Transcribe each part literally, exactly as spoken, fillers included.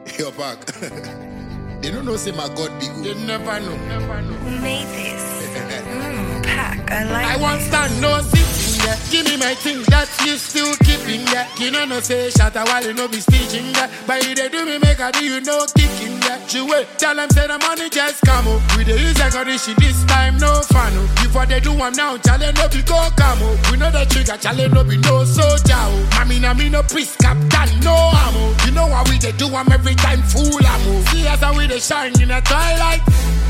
Yo, back. They don't know say my God big. They never know. Who made this? mm, pack, I like I it. want stand no sitting there. Give me my thing that you still keeping there. You know no say shatter while you no be stitching there. But you they do me make a do you no kicking there. You wait, tell them say the money just come up. We the use a condition this time no fun. Before they do one now, challenge no be go come up. We know the trigger challenge no be no soldier. Mami na me no priest captain no ammo. You know how we they do them every time fool ammo. See us how we they shine in the twilight.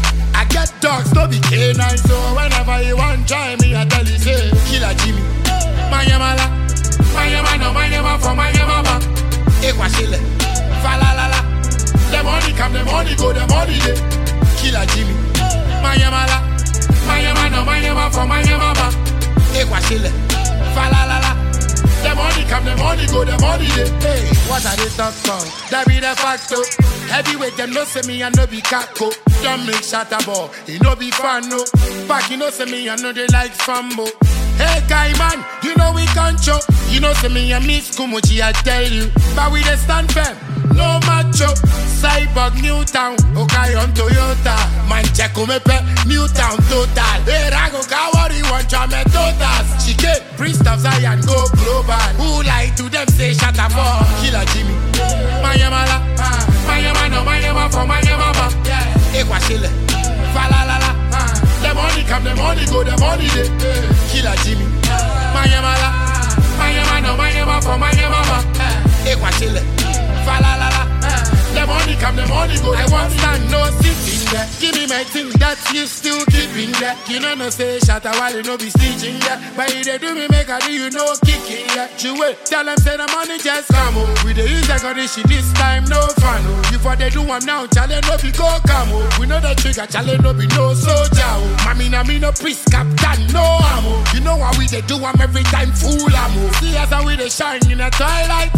I get dogs, no be canine, so whenever you want try me, I tell you say, Killer Jimmy. Manyamala, Manyamano, Manyama for Manyamama. Ekwa shile, falalala. The money come, the money go, the money day. Killer Jimmy. Manyamala, Manyamano, Manyama for Manyamama. Ekwa shile, falalala. The money come, the money go, the money day. Hey, what are they talk about? That be the facto. Heavyweight, them no say me, I no be catco. Don't make shatter ball, it no be fun, no. Back, you know say me, I know they like fambo. Hey, guy, man, you know we control. You know say me, I miss Kumuchi, I tell you. But we the stand firm, no macho. Cyborg, Newtown, okay, on Toyota. Man, check on me, pe, Newtown, total. Hey, Rago, Kawari, one try me, totas. She get priest of Zion, go global. Who lie to them, say shatter ball. Killer Jimmy. Manyamala, Manyamano, Manyama for Manyamama. Ekwa shile, falalala. The money come, the money go, the money day. Killer Jimmy. Manyamala, Manyamano, Manyama for Manyamama. Ekwa shile, falalala. The money come, the money go. I want stand no sitting there. Give me my thing that you still keeping there. You know no say shatter while you no be stitching there. But if they do me make a do you no kicking there. You wait, tell them say the money just come up. We the use a condition this time no fun. Before they do one now, challenge no be go come up. We know the trigger, challenge no be no soldier. Mami na me no priest captain no ammo. You know how we they do them every time fool ammo. See us how we they shine in the twilight.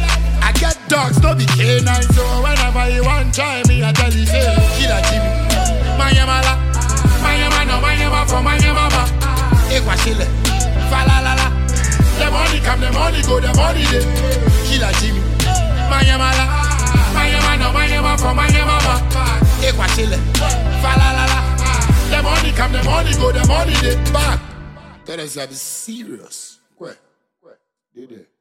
I get dogs, no be canine, so whenever you want try me, I tell you say, Killer Jimmy. Manyamala, Manyamano, Manyama for Manyamama. Ekwa shile, falalala. The money come, the money go, the money day. Killer Jimmy. Manyamala, Manyamano, Manyama for Manyamama. Ekwa shile, falalala. The money come, the money go, the money day. Back. That is serious. Where? Where? They there.